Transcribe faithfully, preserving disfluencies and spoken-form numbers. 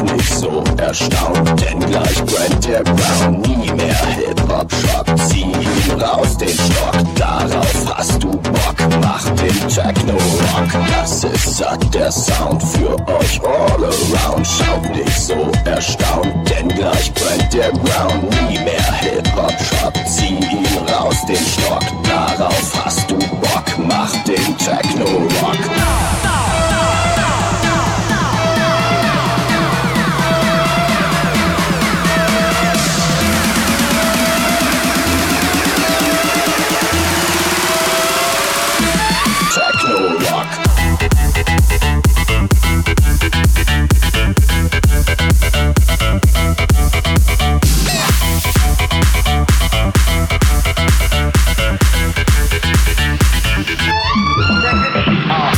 nicht so erstaunt, denn gleich brennt der Ground. Nie mehr Hip-Hop-Schock, zieh ihn raus den Stock. Darauf hast du Bock, mach den Techno-Rock. Das ist satt der Sound für euch all around. Schaut nicht so erstaunt, denn gleich brennt der Ground. Nie mehr Hip-Hop-Schock, zieh ihn raus den Stock. Darauf hast du Bock, mach den Techno-Rock. Uh.